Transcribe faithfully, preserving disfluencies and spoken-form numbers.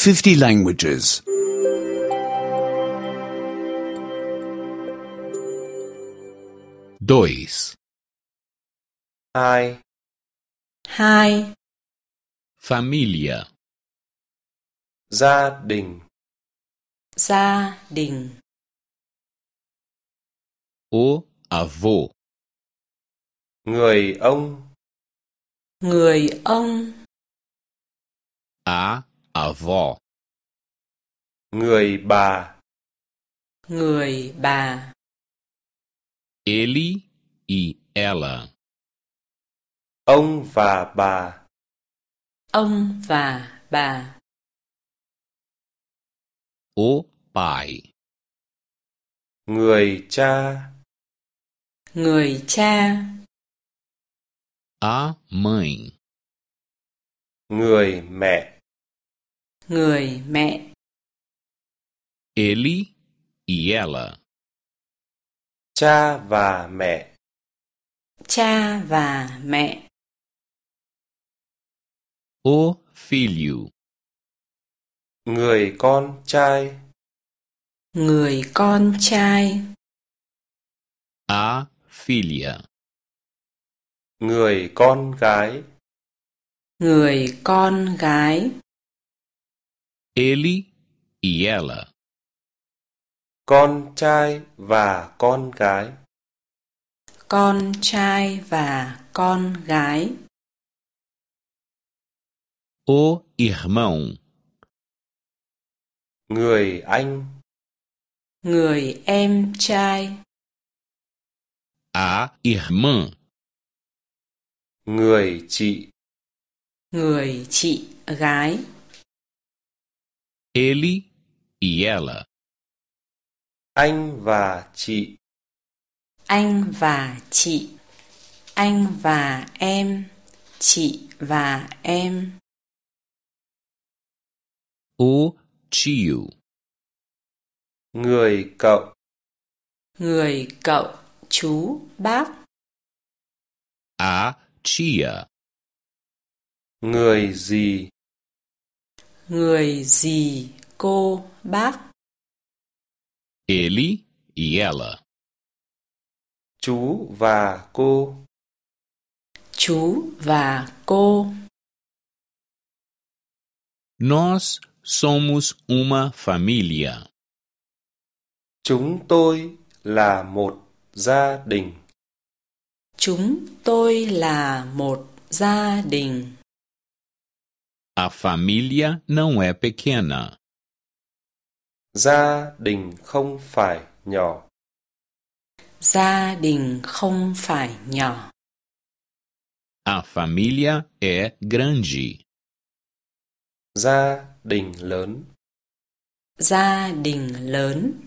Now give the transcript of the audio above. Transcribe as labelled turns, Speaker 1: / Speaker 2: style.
Speaker 1: fifty languages.
Speaker 2: Dois.
Speaker 3: Hai.
Speaker 4: Hai.
Speaker 2: Família.
Speaker 3: Gia đình.
Speaker 4: Gia đình.
Speaker 2: O avô.
Speaker 3: Người ông.
Speaker 4: Người ông.
Speaker 2: A avó.
Speaker 3: Người bà.
Speaker 4: Người bà.
Speaker 2: Ele e ela.
Speaker 3: Ông và bà.
Speaker 4: Ông và bà.
Speaker 2: O pai.
Speaker 3: Người cha.
Speaker 4: Người cha.
Speaker 2: A mãe.
Speaker 3: Người mẹ.
Speaker 4: Người mẹ.
Speaker 2: Ele e ela.
Speaker 3: Cha và mẹ.
Speaker 4: Cha và mẹ.
Speaker 2: O filho.
Speaker 3: Người con trai.
Speaker 4: Người con trai.
Speaker 2: A filha.
Speaker 3: Người con gái.
Speaker 4: Người con gái.
Speaker 2: Ele e ela.
Speaker 3: Con trai và con gái.
Speaker 4: Con trai và con gái.
Speaker 2: O irmão.
Speaker 3: Người anh.
Speaker 4: Người em trai.
Speaker 2: A irmã.
Speaker 3: Người chị.
Speaker 4: Người chị gái.
Speaker 2: Ele e ela.
Speaker 3: Anh và chị.
Speaker 4: Anh và chị. Anh và em. Chị và em.
Speaker 2: O tio.
Speaker 3: Người cậu.
Speaker 4: Người cậu, chú, bác.
Speaker 2: A tia.
Speaker 3: Người dì.
Speaker 4: Người dì, cô, bác.
Speaker 2: Ele e ela.
Speaker 3: Chú và cô.
Speaker 4: Chú và cô.
Speaker 2: Nós somos uma família.
Speaker 3: Chúng tôi là một gia đình.
Speaker 4: Chúng tôi là một gia đình.
Speaker 2: A família não é pequena.
Speaker 3: Gia đình không phải nhỏ.
Speaker 4: Gia đình không phải nhỏ.
Speaker 2: A família é grande.
Speaker 3: Gia đình lớn.
Speaker 4: Gia đình lớn.